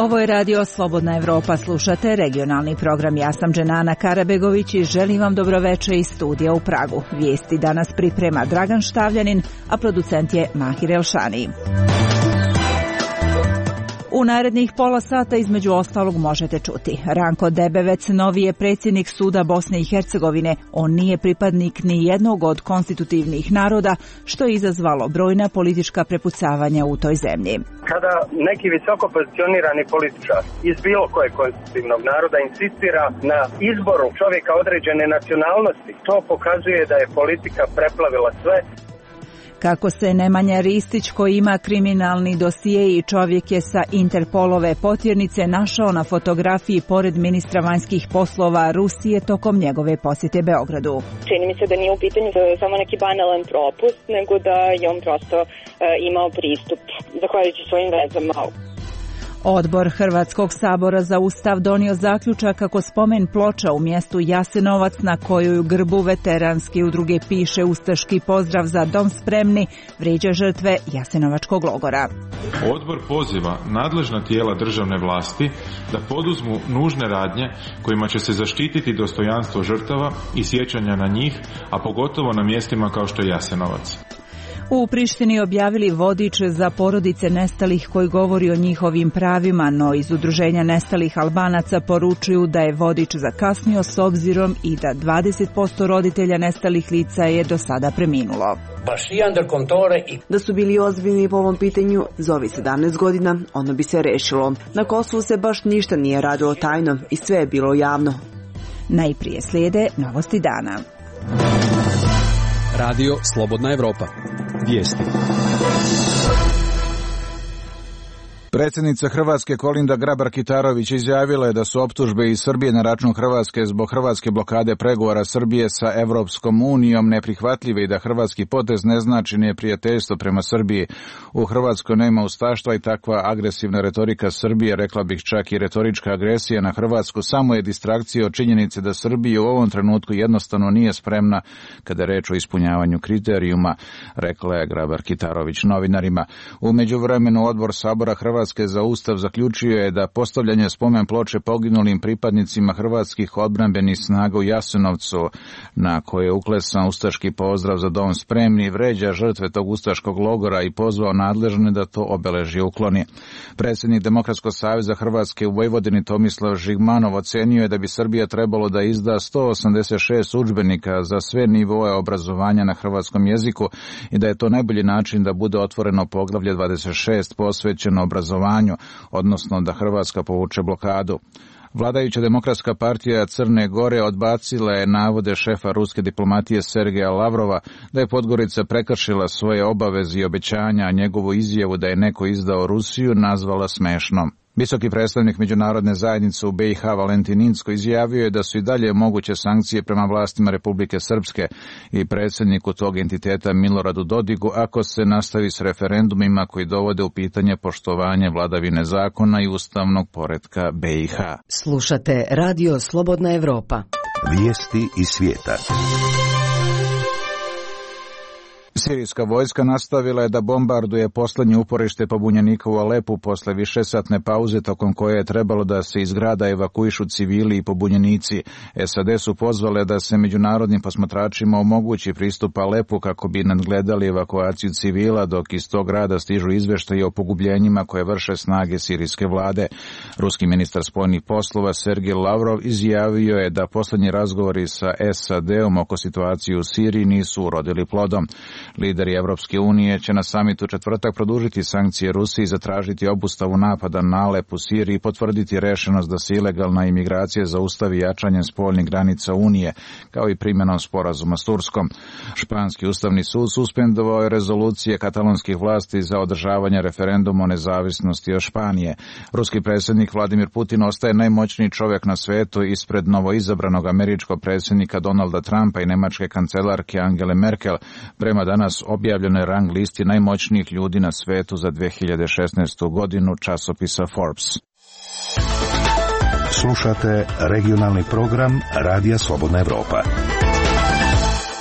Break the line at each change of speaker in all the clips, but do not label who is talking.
Ovo je radio Slobodna Evropa, slušate regionalni program. Ja sam Dženana Karabegović i želim vam dobroveče iz studija u Pragu. Vijesti danas priprema Dragan Štavljanin, a producent je Mahir Elšani. U narednih pola sata između ostalog možete čuti. Ranko Debevec, novi je predsjednik suda Bosne i Hercegovine. On nije pripadnik ni jednog od konstitutivnih naroda, što je izazvalo brojna politička prepucavanja u toj zemlji.
Kada neki visoko pozicionirani političar iz bilo kojeg konstitutivnog naroda insistira na izboru čovjeka određene nacionalnosti, to pokazuje da je politika preplavila sve.
Kako se Nemanja Ristić, koji ima kriminalni dosije i čovjek je sa Interpolove potjernice, našao na fotografiji pored ministra vanjskih poslova Rusije tokom njegove posjete Beogradu.
Čini mi se da nije u pitanju samo neki banalan propust, nego da je on prosto imao pristup, zahvaljujući svojim vezama.
Odbor Hrvatskog sabora za Ustav donio zaključak kako spomen ploča u mjestu Jasenovac, na kojoj u grbu veteranske udruge piše ustaški pozdrav za dom spremni, vrijeđa žrtve Jasenovačkog logora.
Odbor poziva nadležna tijela državne vlasti da poduzmu nužne radnje kojima će se zaštititi dostojanstvo žrtava i sjećanja na njih, a pogotovo na mjestima kao što je Jasenovac.
U Prištini objavili vodič za porodice nestalih koji govori o njihovim pravima, no iz Udruženja nestalih Albanaca poručuju da je vodič zakasnio s obzirom i da 20% roditelja nestalih lica je do sada preminulo.
Da su bili ozbiljni po ovom pitanju, za ovih 17 godina ono bi se rešilo. Na Kosovu se baš ništa nije radilo tajno i sve je bilo javno.
Najprije slijede novosti dana.
Radio Slobodna Evropa. Vijesti.
Predsjednica Hrvatske Kolinda Grabar-Kitarović izjavila je da su optužbe iz Srbije na račun Hrvatske zbog hrvatske blokade pregovora Srbije sa Evropskom unijom neprihvatljive i da hrvatski potez ne znači neprijateljstvo prema Srbiji. U Hrvatskoj nema ustaštva i takva agresivna retorika Srbije, rekla bih čak i retorička agresija na Hrvatsku, samo je distrakcija od činjenice da Srbija u ovom trenutku jednostavno nije spremna kada je reč o ispunjavanju kriterijuma, rekla je Grabar-Kitarović novinarima. U međuvremenu Odbor Sabora Hrvatske za Ustav zaključio je da postavljanje spomen ploče poginulim pripadnicima hrvatskih odbrambenih snaga u Jasenovcu, na koje je uklesan ustaški pozdrav za dom spremni, vređa žrtve tog ustaškog logora i pozvao nadležne da to obeležje ukloni. Predsjednik Demokratskog saveza Hrvatske u Vojvodini Tomislav Žigmanov ocenio je da bi Srbija trebalo da izda 186 udžbenika za sve nivoe obrazovanja na hrvatskom jeziku i da je to najbolji način da bude otvoreno poglavlje 26 posvećeno obrazovanju, odnosno da Hrvatska povuče blokadu. Vladajuća Demokratska partija Crne Gore odbacila je navode šefa ruske diplomatije Sergeja Lavrova da je Podgorica prekršila svoje obaveze i obećanja, a njegovu izjavu da je neko izdao Rusiju nazvala smešnom. Visoki predstavnik međunarodne zajednice u BiH Valentin Incko izjavio je da su i dalje moguće sankcije prema vlastima Republike Srpske i predsjedniku tog entiteta Miloradu Dodigu ako se nastavi s referendumima koji dovode u pitanje poštovanje vladavine zakona i ustavnog poretka BiH.
Slušate Radio Slobodna Evropa.
Vijesti iz svijeta.
Sirijska vojska nastavila je da bombarduje posljednje uporište pobunjenika u Alepu posle višesatne pauze tokom koje je trebalo da se iz grada evakuišu civili i pobunjenici. SAD su pozvale da se međunarodnim posmatračima omogući pristup Alepu kako bi nadgledali evakuaciju civila, dok iz tog grada stižu izveštaji o pogubljenjima koje vrše snage sirijske vlade. Ruski ministar spoljnih poslova Sergej Lavrov izjavio je da posljednji razgovori sa SAD-om oko situacije u Siriji nisu urodili plodom. Lideri Evropske unije će na samitu četvrtak produžiti sankcije Rusiji, zatražiti obustavu napada na Alep u Siriji i potvrditi rešenost da se ilegalna imigracija zaustavi jačanjem spoljnih granica Unije, kao i primjenom sporazuma s Turskom. Španski ustavni sud suspendovao je rezolucije katalonskih vlasti za održavanje referenduma o nezavisnosti od Španije. Ruski predsjednik Vladimir Putin ostaje najmoćniji čovjek na svetu ispred novoizabranog američkog predsjednika Donalda Trumpa i nemačke kancelarke Angele Merkel, prema danas objavljenoj rang listi najmoćnijih ljudi na svetu za 2016. godinu časopisa Forbes.
Slušate regionalni program Radija Slobodna Evropa.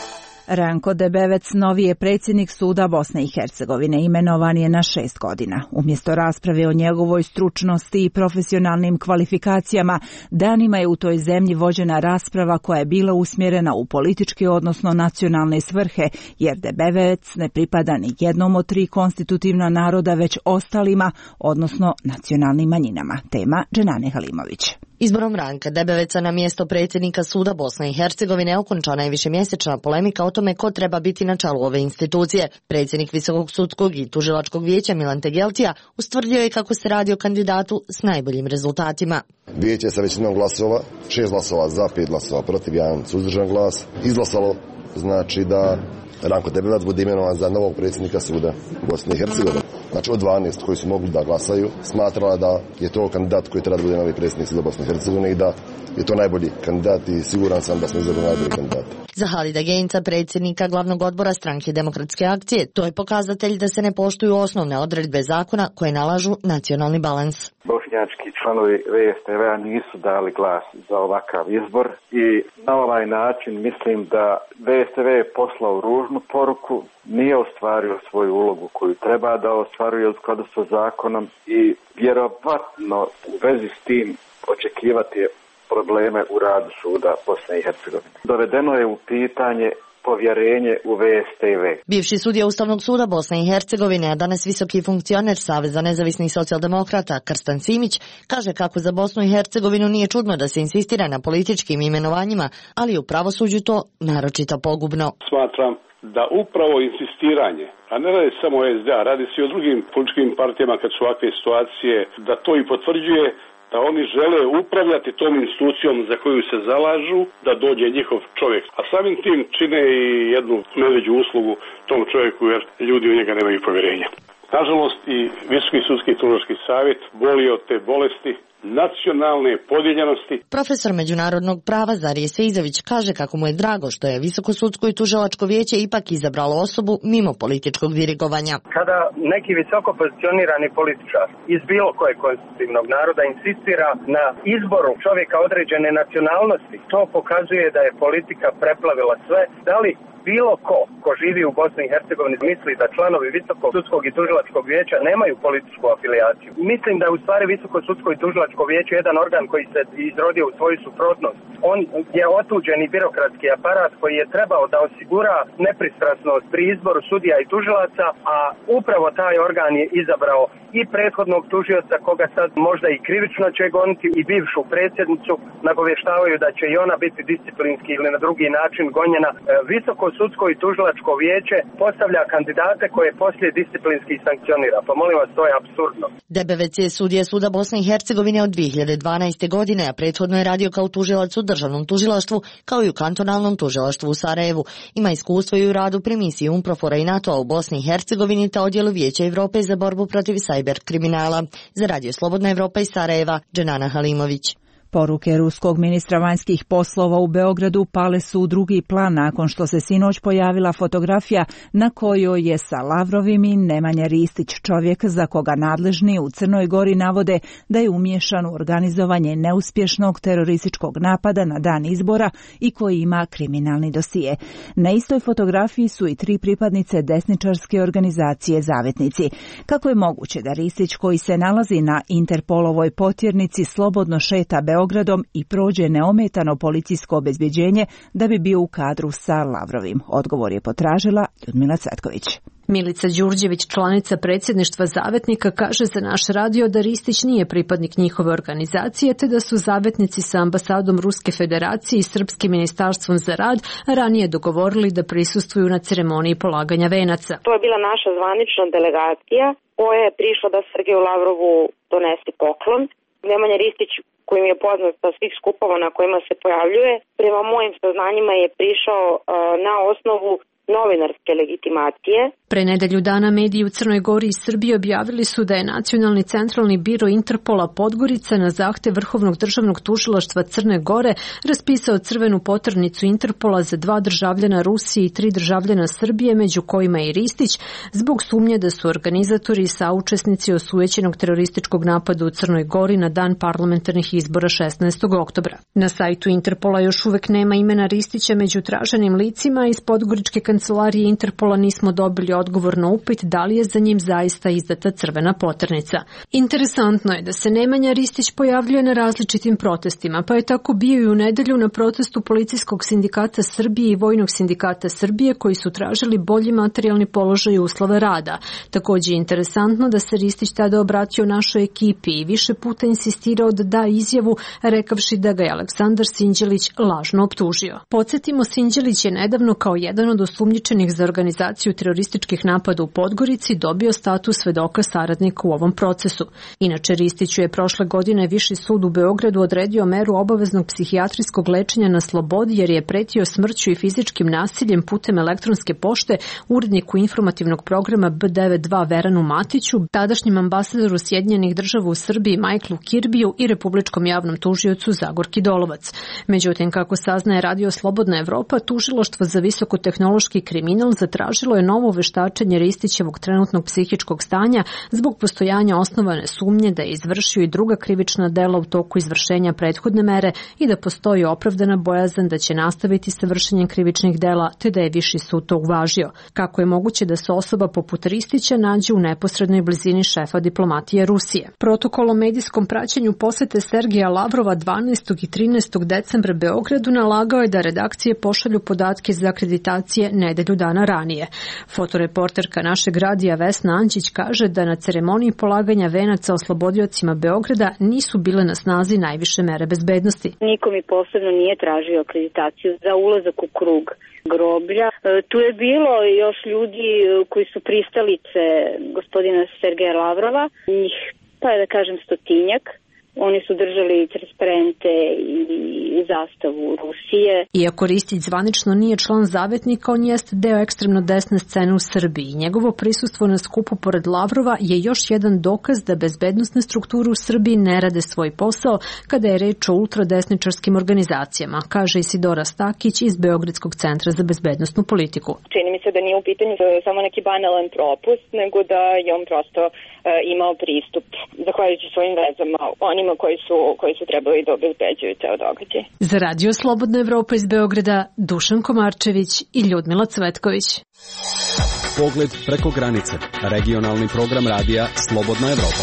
Ranko Debevec novi je predsjednik suda Bosne i Hercegovine, imenovan je na 6 godina. Umjesto rasprave o njegovoj stručnosti i profesionalnim kvalifikacijama, danima je u toj zemlji vođena rasprava koja je bila usmjerena u političke, odnosno nacionalne svrhe, jer Debevec ne pripada ni jednom od 3 konstitutivna naroda, već ostalima, odnosno nacionalnim manjinama. Tema Dženane Halimović.
Izborom Ranka Debeveca na mjesto predsjednika suda Bosne i Hercegovine okončana je višemjesečna polemika o tome ko treba biti na čelu ove institucije. Predsjednik Visokog sudskog i tužilačkog vijeća Milan Tegeltija ustvrdio je kako se radi o kandidatu s najboljim rezultatima.
Vijeće sa većinom glasova, 6 glasova za, 5 glasova protiv, 1 suzdržan glas, izglasalo znači da Ranko Debevac bude imenovan za novog predsjednika suda Bosne i Hercegovine. Znači od 12 koji su mogli da glasaju, smatrala da je to kandidat koji treba da bude novi predsjednik suda Bosne i Hercegovine i da je to najbolji kandidat i siguran sam da smo izabrali najbolji kandidat.
Za Halida Genca, predsjednika glavnog odbora Stranke demokratske akcije, to je pokazatelj da se ne poštuju osnovne odredbe zakona koje nalažu nacionalni balans.
Bošnjački članovi VSTV-a nisu dali glas za ovakav izbor i na ovaj način mislim da VSTV je poslao ružnu poruku, nije ostvario svoju ulogu koju treba da ostvaruje u skladu sa zakonom i vjerovatno u vezi s tim očekivati probleme u radu suda Bosne i Hercegovine. Dovedeno je u pitanje povjerenje u VSTV.
Bivši sudija Ustavnog suda Bosne i Hercegovine, a danas visoki funkcioner Saveza nezavisnih socijaldemokrata Krstan Simić, kaže kako za Bosnu i Hercegovinu nije čudno da se insistira na političkim imenovanjima, ali u pravosuđu to naročito pogubno.
Smatram da upravo insistiranje, a ne radi samo o SDA, radi se i o drugim političkim partijama kad su ovakve situacije, da to i potvrđuje da oni žele upravljati tom institucijom za koju se zalažu, da dođe njihov čovjek. A samim tim čine i jednu medveđu uslugu tom čovjeku jer ljudi u njega nemaju povjerenja. Nažalost i Visoki sudski tužilački savjet boli od te bolesti nacionalne podijeljenosti.
Profesor međunarodnog prava Zarije Seizović kaže kako mu je drago što je Visoko sudsko i tužilačko vijeće ipak izabralo osobu mimo političkog dirigovanja.
Kada neki visoko pozicionirani političar iz bilo kojeg konstitutivnog naroda insistira na izboru čovjeka određene nacionalnosti, to pokazuje da je politika preplavila sve. Da li bilo ko živi u Bosni i Hercegovini misli da članovi Visokog sudskog i tužilačkog vijeća nemaju političku afilijaciju? Mislim da je u stvari Visoko sudsko i tužilačko vijeće jedan organ koji se izrodio u svoju suprotnost. On je otuđeni birokratski aparat koji je trebao da osigura nepristrasnost pri izboru sudija i tužilaca, a upravo taj organ je izabrao i prethodnog tužioca koga sad možda i krivično će goniti i bivšu predsjednicu, nagovještavaju da će i ona biti disciplinski ili na drugi način gonjena. Visoko sudsko i tužilačko vijeće postavlja kandidate koje poslije disciplinski sankcionira. Pa molim vas, to je apsurdno.
Debevec je sudija suda Bosne i Hercegovine od 2012. godine, a prethodno je radio kao tužilac u državnom tužilaštvu, kao i u kantonalnom tužilaštvu u Sarajevu. Ima iskustvo i u radu pri misiji UNPROFOR-a i NATO-a u Bosni i Hercegovini te odjelu Vijeća Europe za borbu protiv cyber kriminala. Za Radio Slobodna Evropa iz Sarajeva, Dženana Halimović.
Poruke ruskog ministra vanjskih poslova u Beogradu pale su u drugi plan nakon što se sinoć pojavila fotografija na kojoj je sa Lavrovim i Nemanja Ristić, čovjek za koga nadležni u Crnoj Gori navode da je umiješan u organizovanje neuspješnog terorističkog napada na dan izbora i koji ima kriminalni dosije. Na istoj fotografiji su i 3 pripadnice desničarske organizacije Zavetnici. Kako je moguće da Ristić, koji se nalazi na Interpolovoj potjernici, slobodno šeta Beogradom i prođe neometano policijsko obezbjeđenje da bi bio u kadru sa Lavrovim? Odgovor je potražila Ljudmila Cvetković.
Milica Đurđević, članica predsjedništva Zavetnika, kaže za naš radio da Ristić nije pripadnik njihove organizacije, te da su Zavetnici sa ambasadom Ruske federacije i Srpskim ministarstvom za rad ranije dogovorili da prisustvuju na ceremoniji polaganja venaca.
To je bila naša zvanična delegacija koja je prišla da Sergeju Lavrovu donese poklon. Nemanja Ristić, kojim je poznat sa svih skupova na kojima se pojavljuje, prema mojim saznanjima je prišao na osnovu novinarske legitimacije.
Pre nedelju dana mediji u Crnoj Gori i Srbiji objavili su da je Nacionalni centralni biro Interpola Podgorica na zahtev Vrhovnog državnog tužilaštva Crne Gore raspisao crvenu poternicu Interpola za 2 državljana Rusije i 3 državljana Srbije, među kojima je i Ristić, zbog sumnje da su organizatori i saučesnici osujećenog terorističkog napada u Crnoj Gori na dan parlamentarnih izbora 16. oktobra. Na sajtu Interpola još uvek nema imena Ristića među traženim licima, iz podgoričke kancelarije Interpola nismo dobili odgovor na upit da li je za njim zaista izdata crvena poternica. Interesantno je da se Nemanja Ristić pojavljuje na različitim protestima, pa je tako bio i u nedelju na protestu Policijskog sindikata Srbije i Vojnog sindikata Srbije, koji su tražili bolji materijalni položaj i uslove rada. Također je interesantno da se Ristić tada obratio našoj ekipi i više puta insistirao da da izjavu, rekavši da ga je Aleksandar Sinđelić lažno optužio. Podsjetimo, Sinđelić je nedavno kao jedan od osumnjičenih za organizaciju terorističkih napada u Podgorici dobio status svedoka saradnika u ovom procesu. Inače, Ristiću je prošle godine Viši sud u Beogradu odredio meru obaveznog psihijatrijskog lečenja na slobodi jer je pretio smrću i fizičkim nasiljem putem elektronske pošte uredniku informativnog programa B92 Veranu Matiću, tadašnjem ambasadoru Sjedinjenih Država u Srbiji Michaelu Kirbiju i republičkom javnom tužiocu Zagorki Dolovac. Međutim, kako saznaje Radio Slobodna Evropa, tužilaštvo za visokotehnološki kriminal zatražilo je novo veštačenje Ristićevog trenutnog psihičkog stanja zbog postojanja osnovane sumnje da je izvršio i druga krivična dela u toku izvršenja prethodne mere i da postoji opravdana bojazan da će nastaviti sa vršenjem krivičnih dela, te da je Viši sud to uvažio. Kako je moguće da se osoba poput Ristića nađe u neposrednoj blizini šefa diplomatije Rusije? Protokol o medijskom praćenju posete Sergeja Lavrova 12. i 13. decembra Beogradu nalagao je da redakcije pošalju podatke za akreditacije nedelju dana ranije. Fotoreporterka našeg radija Vesna Ančić kaže da na ceremoniji polaganja venaca oslobodiocima Beograda nisu bile na snazi najviše mere bezbednosti.
Niko mi posebno nije tražio akreditaciju za ulazak u krug groblja. Tu je bilo još ljudi koji su pristalice gospodina Sergeja Lavrova, njih, pa da kažem, 100-tinjak. Oni su držali transparente i zastavu Rusije.
Iako Ristić zvanično nije član Zavetnika, on jest deo ekstremno desne scene u Srbiji. Njegovo prisustvo na skupu pored Lavrova je još jedan dokaz da bezbednosne strukture u Srbiji ne rade svoj posao kada je reč o ultradesničarskim organizacijama, kaže Isidora Stakić iz Beogradskog centra za bezbednosnu politiku.
Čini mi se da nije u pitanju samo neki banalan propust, nego da je on prosto imao pristup, zahvaljujući svojim vezama, onima koji su trebali da obezbeđuju ceo događaj.
Za Radio Slobodna Evropa iz Beograda, Dušan Komarčević i Ljudmila Cvetković.
Pogled preko granice. Regionalni program radija Slobodna Evropa.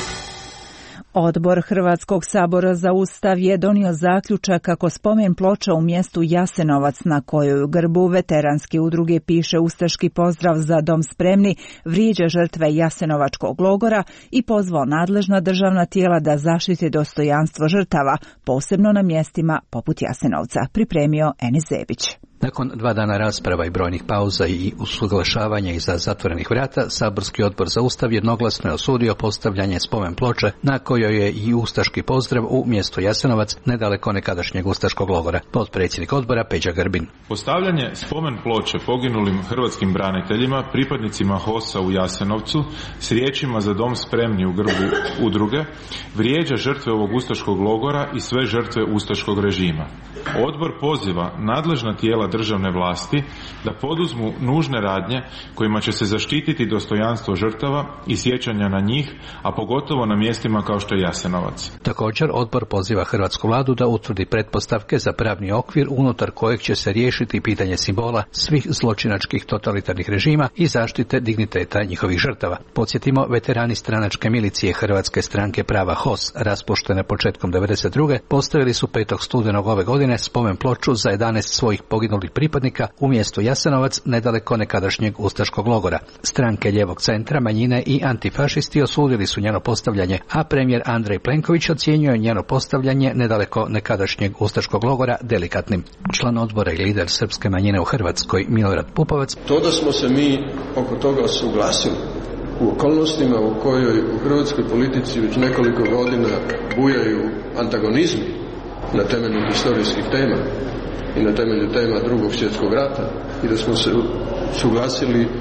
Odbor Hrvatskog sabora za Ustav je donio zaključak kako spomen ploča u mjestu Jasenovac, na kojoj u grbu veteranske udruge piše ustaški pozdrav Za dom spremni, vrijeđa žrtve Jasenovačkog logora i pozvao nadležna državna tijela da zaštite dostojanstvo žrtava, posebno na mjestima poput Jasenovca, pripremio Enis Zebić.
Nakon 2 dana rasprava i brojnih pauza i usuglašavanja iza zatvorenih vrata, saborski odbor za Ustav jednoglasno je osudio postavljanje spomen ploče na kojoj je i ustaški pozdrav u mjestu Jasenovac, nedaleko nekadašnjeg ustaškog logora. Potpredsjednik odbora Peđa Grbin.
Postavljanje spomen ploče poginulim hrvatskim braniteljima, pripadnicima HOS-a u Jasenovcu, s riječima Za dom spremni u grbu udruge, vrijeđa žrtve ovog ustaškog logora i sve žrtve ustaškog režima. Odbor poziva nadležna tijela državne vlasti da poduzmu nužne radnje kojima će se zaštititi dostojanstvo žrtava i sjećanja na njih, a pogotovo na mjestima kao što je Jasenovac.
Također, odbor poziva hrvatsku vladu da utvrdi pretpostavke za pravni okvir unutar kojeg će se riješiti pitanje simbola svih zločinačkih totalitarnih režima i zaštite digniteta njihovih žrtava. Podsjetimo, veterani stranačke milicije Hrvatske stranke prava HOS, raspuštene početkom 1992. postavili su 5. studenog ove godine spomen ploču za 11 svojih poginulih pripadnika u mjestu Jasenovac, nedaleko nekadašnjeg ustaškog logora. Stranke lijevog centra, manjine i antifašisti osudili su njeno postavljanje, a premijer Andrej Plenković ocjenjuje njeno postavljanje nedaleko nekadašnjeg ustaškog logora delikatnim. Član odbora i lider srpske manjine u Hrvatskoj Milorad Pupovac.
To da smo se mi oko toga suglasili u okolnostima u kojoj u hrvatskoj politici već nekoliko godina bujaju antagonizmi na temelju historijskih tema i na temelju tema Drugog svjetskog rata i da smo se suglasili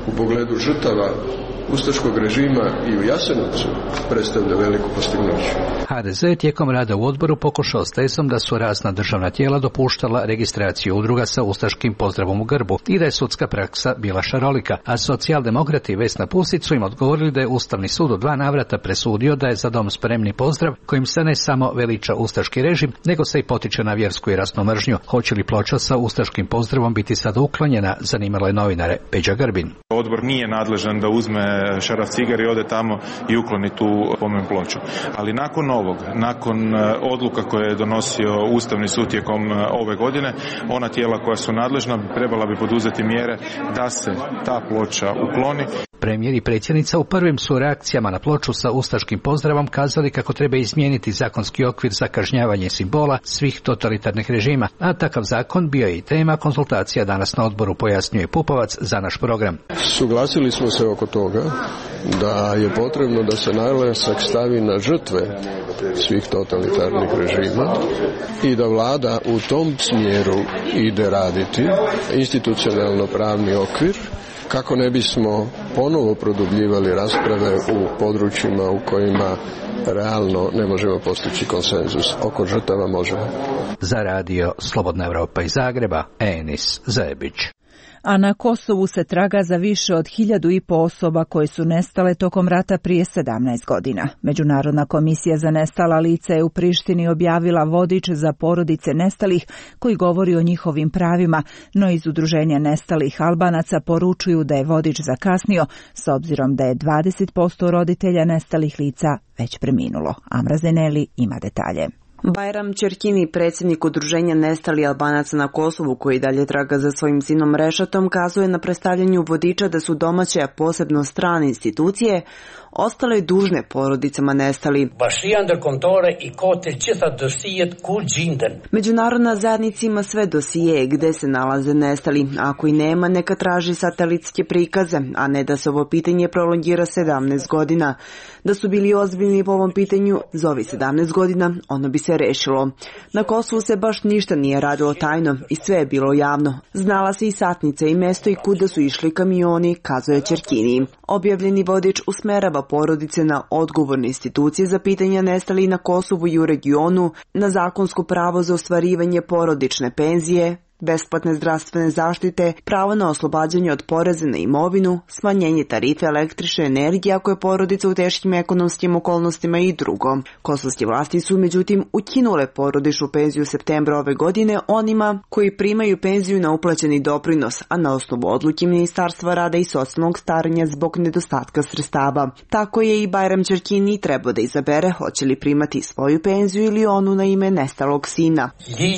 u pogledu žrtava ustaškog režima i u Jasenovcu predstavlja veliku postignuće.
HDZ je tijekom rada u odboru pokušao s tezom da su razna državna tijela dopuštala registraciju udruga sa ustaškim pozdravom u grbu i da je sudska praksa bila šarolika, a socijaldemokrati Vesna Pusić su im odgovorili da je Ustavni sud u 2 navrata presudio da je Za dom spremni pozdrav kojim se ne samo veliča ustaški režim, nego se i potiče na vjersku i rasnu mržnju. Hoće li ploča sa ustaškim pozdravom biti sada uklonjena, zanimalo je novinare Peđa Grbin.
Odbor nije nadležan da uzme šaraf cigar i ode tamo i ukloni tu spomen ploču. Ali nakon ovog, nakon odluka koje je donosio Ustavni sud tijekom ove godine, ona tijela koja su nadležna trebala bi poduzeti mjere da se ta ploča ukloni.
Premijer i predsjednica u prvim su reakcijama na ploču sa ustaškim pozdravom kazali kako treba izmijeniti zakonski okvir za kažnjavanje simbola svih totalitarnih režima, a takav zakon bio je i tema konzultacija danas na odboru, pojasnjuje Pupovac za naš program.
Suglasili smo se oko toga da je potrebno da se naglasak stavi na žrtve svih totalitarnih režima i da vlada u tom smjeru ide raditi institucionalno pravni okvir kako ne bismo ponovo produbljivali rasprave u područjima u kojima realno ne možemo postići konsenzus. Oko žrtava možemo.
Za radio Slobodna Evropa iz Zagreba, Enis Zebić.
A na Kosovu se traga za više od 1.500 osoba koje su nestale tokom rata prije 17 godina. Međunarodna komisija za nestala lica je u Prištini objavila vodič za porodice nestalih koji govori o njihovim pravima, no iz Udruženja nestalih Albanaca poručuju da je vodič zakasnio, s obzirom da je 20% roditelja nestalih lica već preminulo. Amra Zeneli ima detalje.
Bajram Čerkini, predsjednik Udruženja nestalih Albanaca na Kosovu, koji dalje traga za svojim sinom Rešatom, kazuje na predstavljanju vodiča da su domaće, a posebno strane institucije, ostale dužne porodicama nestali. Međunarodna zajednica ima sve dosije gde se nalaze nestali. Ako i nema, neka traži satelitske prikaze, a ne da se ovo pitanje prolongira 17 godina. Da su bili ozbiljni po ovom pitanju za ovih 17 godina, ono bi se rešilo. Na Kosovu se baš ništa nije radilo tajno i sve je bilo javno. Znala se i satnica i mesto i kuda su išli kamioni, kazuje Čerkini. Objavljeni vodič usmerava porodice na odgovorne institucije za pitanja nestalih na Kosovu i u regionu, na zakonsko pravo za ostvarivanje porodične penzije, besplatne zdravstvene zaštite, pravo na oslobađanje od poreza na imovinu, smanjenje tarife električne energije ako je porodica u teškim ekonomskim okolnostima i drugo. Kosovske vlasti su međutim ukinule porodičnu penziju u septembru ove godine onima koji primaju penziju na uplaćeni doprinos, a na osnovu odluke Ministarstva rada i socijalnog staranja zbog nedostatka sredstava. Tako je i Bajram Čerkini trebao da izabere hoće li primati svoju penziju ili onu na ime nestalog sina.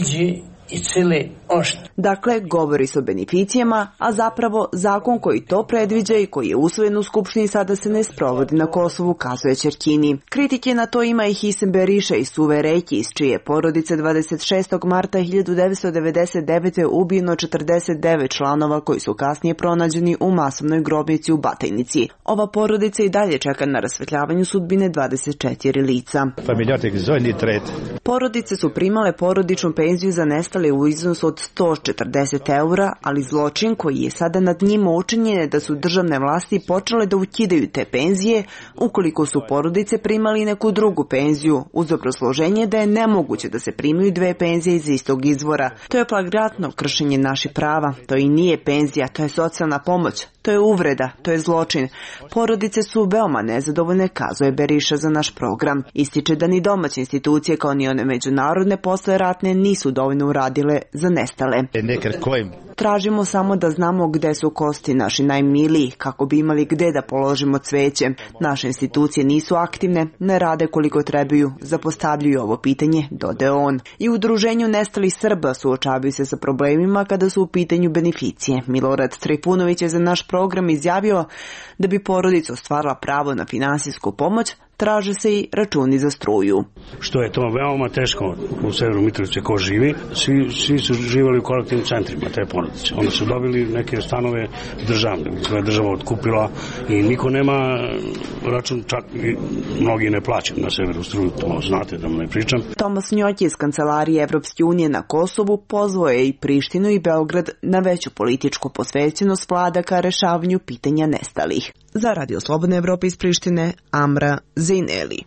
Dakle, govori se o beneficijama, a zapravo zakon koji to predviđa i koji je usvojen u Skupštini sada se ne sprovodi na Kosovu, kazuje Čerkini. Kritike na to ima i Hisem Beriša iz Suve Reki, iz čije porodice 26. marta 1999. ubijeno 49 članova koji su kasnije pronađeni u masovnoj grobnici u Batajnici. Ova porodica i dalje čeka na rasvetljavanju sudbine 24 lica. Porodice su primale porodičnu penziju za nestale u iznosu od 140 eura, ali zločin koji je sada nad njima učinjen je da su državne vlasti počele da ukidaju te penzije ukoliko su porodice primali neku drugu penziju, uz obrazloženje da je nemoguće da se primaju dve penzije iz istog izvora. To je flagrantno kršenje naših prava. To i nije penzija, to je socijalna pomoć. To je uvreda, to je zločin. Porodice su veoma nezadovoljne, kazuje Beriša za naš program. Ističe da ni domaće institucije kao ni one međunarodne posle ratne nisu dovoljno uradile za nestale. Tražimo samo da znamo gde su kosti naši najmiliji, kako bi imali gde da položimo cveće. Naše institucije nisu aktivne, ne rade koliko trebaju, zapostavljaju ovo pitanje, dodaje on. I u Udruženju nestalih Srba suočavaju se sa problemima kada su u pitanju beneficije. Milorad Trifunović je za naš program izjavio da bi porodica ostvarila pravo na finansijsku pomoć, traže se i računi za struju.
Što je to veoma teško u Severnu Mitrovicu ko živi, svi su živjeli u kolektivnim centrima, to je porodice. Onda su dobili neke stanove državne, koje je država otkupila i niko nema račun, čak i mnogi ne plaćaju na severu struju, to znate da mu ne pričam.
Tomas Njoć iz Kancelarije Evropske unije na Kosovu pozvao je i Prištinu i Beograd na veću političku posvećenost vlada ka rešavanju pitanja nestalih. Za Radio Slobodne Evrope iz Prištine, Amra Zejneli.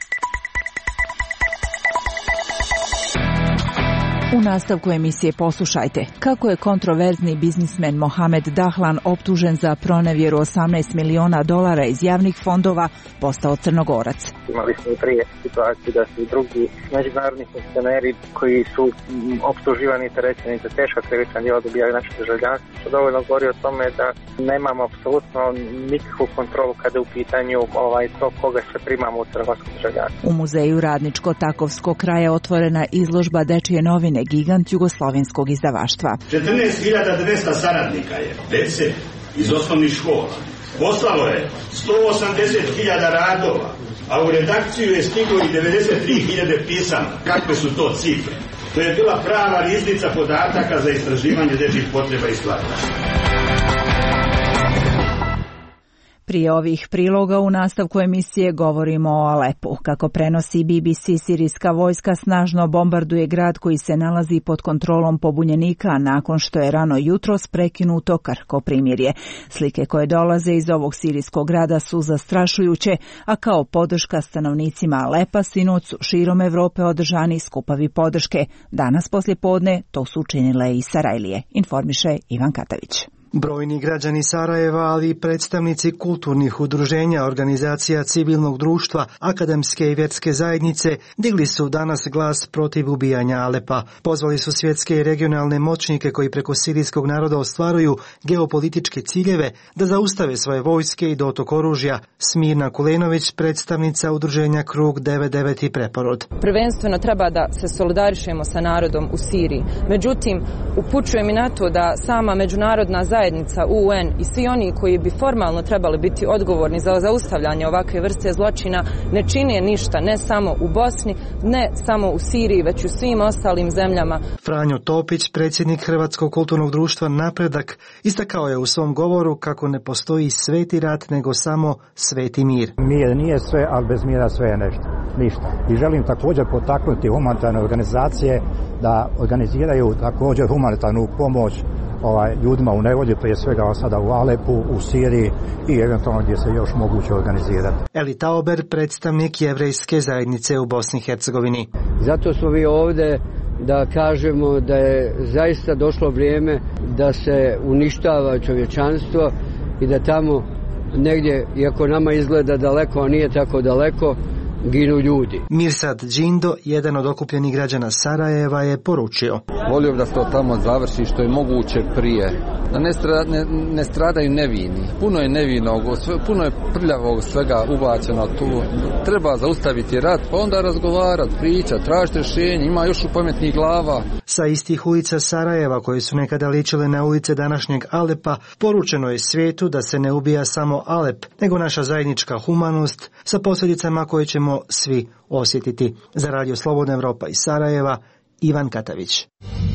U nastavku emisije poslušajte kako je kontroverzni biznismen Mohamed Dahlan optužen za pronevjeru $18 miliona iz javnih fondova postao Crnogorac.
Imali smo i prije situaciju da su i drugi međunarodni funkcioneri koji su optuživani i terećeni za teška krivična djela dobijaju naše državljanstvo, što dovoljno govori o tome da nemamo apsolutno nikakvu kontrolu kada je u pitanju to koga sve primamo u crnogorsko državljanstvo.
U muzeju Radničko-Takovskog kraja otvorena izložba Dečije novine, gigant jugoslovenskog izdavaštva.
14.200 saradnika je, dece iz osnovnih škola. Poslalo je 180.000 radova, a u redakciju je stiglo i 93.000 pisama. Kakve su to cifre? To je bila prava riznica podataka za istraživanje dečjih potreba i stvarnosti.
Prije ovih priloga u nastavku emisije govorimo o Alepu. Kako prenosi BBC, sirijska vojska snažno bombarduje grad koji se nalazi pod kontrolom pobunjenika nakon što je rano jutros prekinuto krhko primirje. Slike koje dolaze iz ovog sirijskog grada su zastrašujuće, a kao podrška stanovnicima Alepa sinoć su širom Evrope održani skupovi podrške. Danas poslijepodne to su učinile i Sarajlije, informiše Ivan Katavić.
Brojni građani Sarajeva, ali i predstavnici kulturnih udruženja, organizacija civilnog društva, akademske i vjerske zajednice digli su danas glas protiv ubijanja Alepa. Pozvali su svjetske i regionalne moćnike koji preko sirijskog naroda ostvaruju geopolitičke ciljeve da zaustave svoje vojske i dotok oružja. Smirna Kulenović, predstavnica udruženja Krug 99 i Preporod.
Prvenstveno treba da se solidarišemo sa narodom u Siriji. Međutim, upućujem i na to da sama međunarodna zajednica, UN i svi oni koji bi formalno trebali biti odgovorni za zaustavljanje ovakve vrste zločina ne čine ništa, ne samo u Bosni, ne samo u Siriji, već u svim ostalim zemljama.
Franjo Topić, predsjednik Hrvatskog kulturnog društva Napredak, istakao je u svom govoru kako ne postoji sveti rat, nego samo sveti mir.
Mir nije sve, ali bez mira sve je nešto. Ništa. I želim također potaknuti humanitarne organizacije da organiziraju također humanitarnu pomoć ljudima u nevolji, prije svega sada u Alepu, u Siriji i eventualno gdje se još moguće organizirati.
Eli Tauber, predstavnik jevrejske zajednice u Bosni i Hercegovini.
Zato smo vi ovdje da kažemo da je zaista došlo vrijeme da se uništava čovječanstvo i da tamo negdje, iako nama izgleda daleko, a nije tako daleko, ginu ljudi.
Mirsad Džindo, jedan od okupljenih građana Sarajeva, je poručio:
volio bi da se to tamo završi što je moguće prije. Da ne stradaju nevini. Puno je nevinog, puno je prljavog svega ubačeno tu. Treba zaustaviti rat, pa onda razgovarati, pričati, tražiti rješenje. Ima još pametnih glava.
Sa istih ulica Sarajeva, koje su nekada ličile na ulice današnjeg Alepa, poručeno je svijetu da se ne ubija samo Alep, nego naša zajednička humanost sa posljedicama koje ćemo svi osjetiti. Za Radio Slobodna Evropa iz Sarajeva, Ivan Katavić.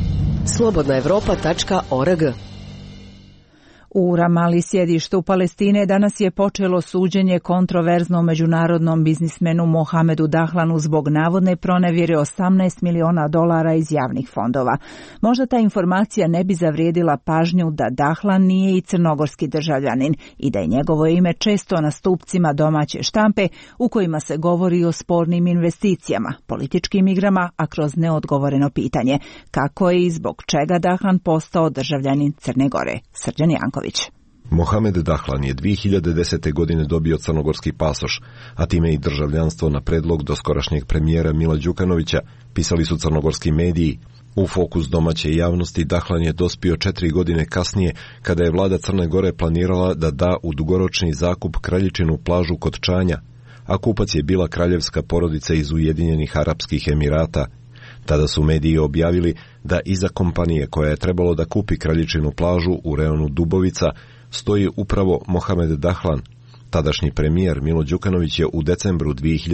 slobodnaevropa.org.
U Ramali, sjedištu Palestine, danas je počelo suđenje kontroverznom međunarodnom biznismenu Mohamedu Dahlanu zbog navodne pronevjere $18 miliona iz javnih fondova. Možda ta informacija ne bi zavrijedila pažnju da Dahlan nije i crnogorski državljanin i da je njegovo ime često na stupcima domaće štampe u kojima se govori o spornim investicijama, političkim igrama, a kroz neodgovoreno pitanje kako je i zbog čega Dahlan postao državljanin Crne Gore. Srđan Janković.
Mohamed Dahlan je 2010. godine dobio crnogorski pasoš, a time i državljanstvo na predlog doskorašnjeg premijera Mila Đukanovića, pisali su crnogorski mediji. U fokus domaće javnosti Dahlan je dospio 4 godine kasnije, kada je vlada Crne Gore planirala da da u dugoročni zakup kraljičinu plažu kod Čanja, a kupac je bila kraljevska porodica iz Ujedinjenih Arapskih Emirata. Tada su mediji objavili da iza kompanije koja je trebalo da kupi kraljičinu plažu u reonu Dubovica stoji upravo Mohamed Dahlan, Tadašnji premijer Milo Đukanović je u decembru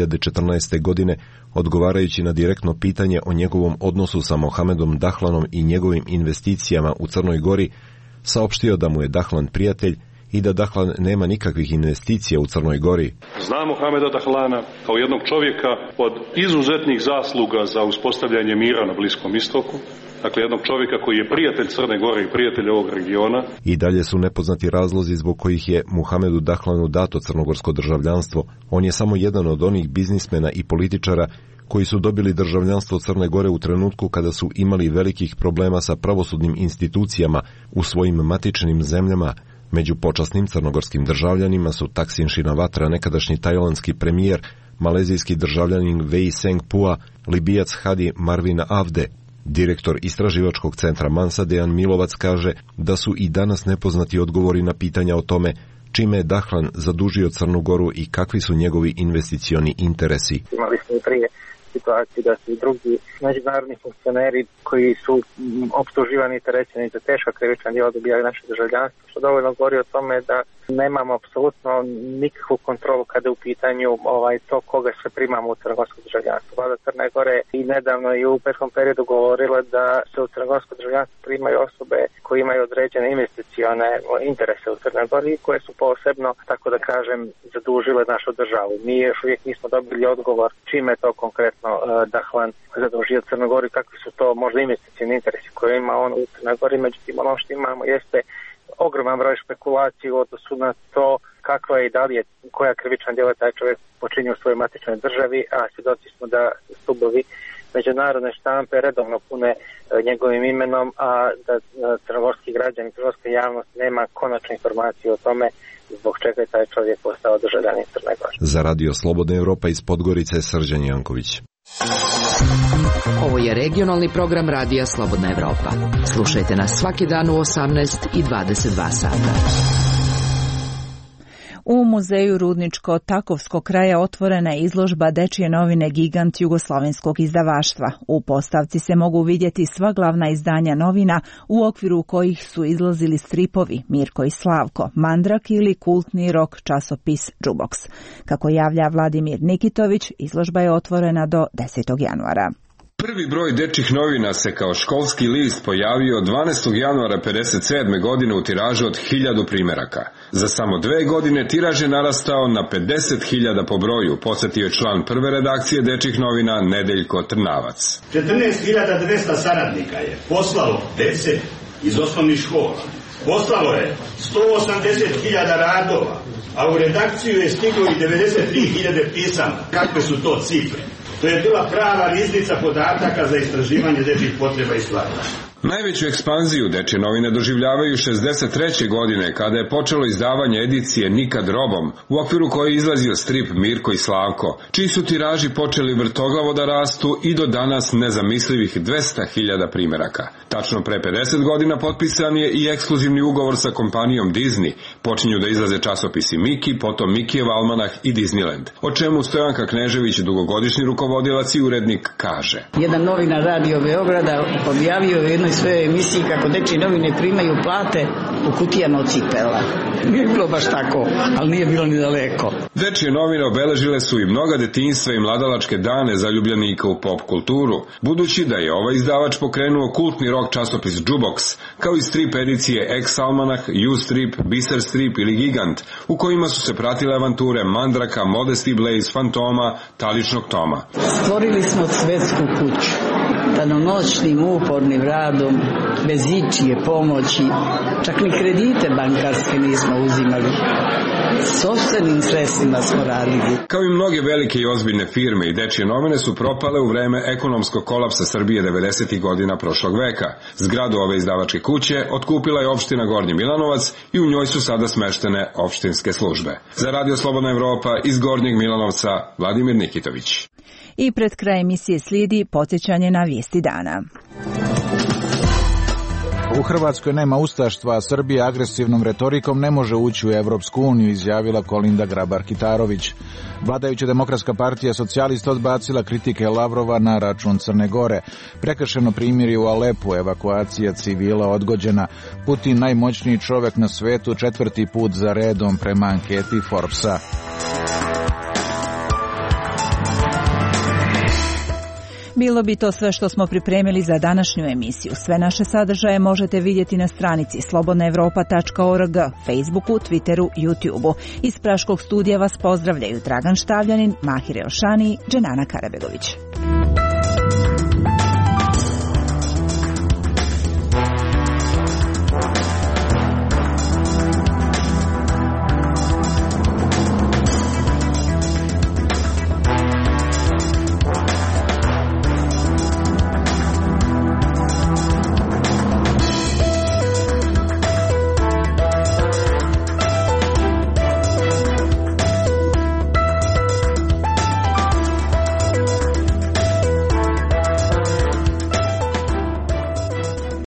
2014. godine, odgovarajući na direktno pitanje o njegovom odnosu sa Mohamedom Dahlanom i njegovim investicijama u Crnoj Gori, saopštio da mu je Dahlan prijatelj i da Dahlan nema nikakvih investicija u Crnoj Gori.
Znam Mohameda Dahlana kao jednog čovjeka od izuzetnih zasluga za uspostavljanje mira na Bliskom istoku. Dakle, jednog čovjeka koji je prijatelj Crne Gore i prijatelj ovog regiona.
I dalje su nepoznati razlozi zbog kojih je Muhamedu Dahlanu dato crnogorsko državljanstvo. On je samo jedan od onih biznismena i političara koji su dobili državljanstvo Crne Gore u trenutku kada su imali velikih problema sa pravosudnim institucijama u svojim matičnim zemljama. Među počasnim crnogorskim državljanima su Taksin Shinawatra, nekadašnji tajlandski premijer, malezijski državljanin Wei Sengpua, Libijac Hadi Marvin Avde. Direktor istraživačkog centra Mansa Dejan Milovac kaže da su i danas nepoznati odgovori na pitanja o tome čime je Dahlan zadužio Crnu Goru i kakvi su njegovi investicioni interesi.
Imali smo prije situaciju da su i drugi međunarodni funkcioneri koji su optuživani i terećeni za teška krivična djela dobijali naše državljanstvo, što dovoljno govori o tome da nemamo apsolutno nikakvu kontrolu kada je u pitanju to koga sve primamo u crnogorsko državljanstvo. Vlada Crne Gore i nedavno i u prethodnom periodu govorila da se u crnogorsko državljanstvo primaju osobe koji imaju određene investicione interese u Crnoj Gori koje su posebno, tako da kažem, zadužile našu državu. Mi još uvijek nismo dobili odgovor čime je to konkretno Dahlan zadužio Crnu Goru i kakvi su to možda investicioni interesi koje ima on u Crnoj Gori. Međutim, ono što imamo jeste ogroman broj špekulacije u odnosu na to kakva je i da li je koja krivična djela taj čovjek počinio u svojoj matičnoj državi, a svjedoci smo da stubovi međunarodne štampe redovno pune njegovim imenom, a da crnogorski građani, crnogorska javnost nema konačne informacije o tome zbog čega je taj čovjek postao državljanin Crne Gore.
Za Radio Slobodna Evropa iz Podgorice, Srđan Janković.
Ovo je regionalni program Radija Slobodna Evropa. Slušajte nas svaki dan u 18 i 22 sata.
U muzeju Rudničko-Takovskog kraja otvorena je izložba Dečije novine Gigant jugoslovenskog izdavaštva. U postavci se mogu vidjeti sva glavna izdanja novina u okviru kojih su izlazili stripovi Mirko i Slavko, Mandrak ili kultni rok časopis Džuboks. Kako javlja Vladimir Nikitović, izložba je otvorena do 10. januara.
Prvi broj dečjih novina se kao školski list pojavio 12. januara 1957. godine u tiražu od 1000 primjeraka. Za samo 2 godine tiraž je narastao na 50.000 po broju, podsjetio je član prve redakcije dečjih novina Nedeljko Trnavac.
14.200 saradnika je poslalo dece iz osnovnih škola. Poslalo je 180.000 radova, a u redakciju je stiglo i 93.000 pisama. Kakve su to cifre? To je bila prava riznica podataka za istraživanje dečjih potreba i stvaranja.
Najveću ekspanziju dečje novine doživljavaju 63. godine, kada je počelo izdavanje edicije Nikad robom, u okviru koje je izlazio strip Mirko i Slavko, čiji su tiraži počeli vrtoglavo da rastu i do danas nezamislivih 200.000 primjeraka. Tačno pre 50 godina potpisan je i ekskluzivni ugovor sa kompanijom Disney. Počinju da izlaze časopisi Miki, potom Mikijev almanah i Disneyland, o čemu Stojanka Knežević, dugogodišnji rukovodilac i urednik, kaže.
Jedan novinar Radio Beograda objavio u jednoj svojoj emisiji kako dečje novine primaju plate u kutijama od cipela. Nije bilo baš tako, ali nije bilo ni daleko.
Dečje novine obeležile su i mnoga detinjstva i mladalačke dane zaljubljenika u pop kulturu, budući da je ovaj izdavač pokrenuo kultni rok časopis Džuboks, kao i strip edicije X-almanah, U-strip, Biser strip ili Gigant, u kojima su se pratile avanture Mandraka, Modesty Blaze, Fantoma, Taličnog Toma.
Stvorili smo svetsku kuću, danonoćnim upornim radom, bez ičije pomoći, čak ni kredite bankarske nismo uzimali. Sopstvenim sredstvima smo radili.
Kao i mnoge velike i ozbiljne firme i dečje novine su propale u vreme ekonomskog kolapsa Srbije 90. godina prošlog veka. Zgradu ove izdavačke kuće otkupila je opština Gornji Milanovac i u njoj su sada smeštene opštinske službe. Za Radio Slobodna Evropa iz Gornjeg Milanovca, Vladimir Nikitović.
I pred kraj emisije slijedi podsjećanje na vijesti dana.
U Hrvatskoj nema ustaštva, a Srbija agresivnom retorikom ne može ući u Evropsku uniju, izjavila Kolinda Grabar-Kitarović. Vladajuća Demokratska partija socijalista odbacila kritike Lavrova na račun Crne Gore. Prekršeno primirje u Alepu, evakuacija civila odgođena. Putin najmoćniji čovek na svetu 4. put za redom prema anketi Forbesa.
Bilo bi to sve što smo pripremili za današnju emisiju. Sve naše sadržaje možete vidjeti na stranici slobodnaevropa.org, Facebooku, Twitteru, YouTubeu. Iz Praškog studija vas pozdravljaju Dragan Štavljanin, Mahir Elšani, Dženana Karabegović.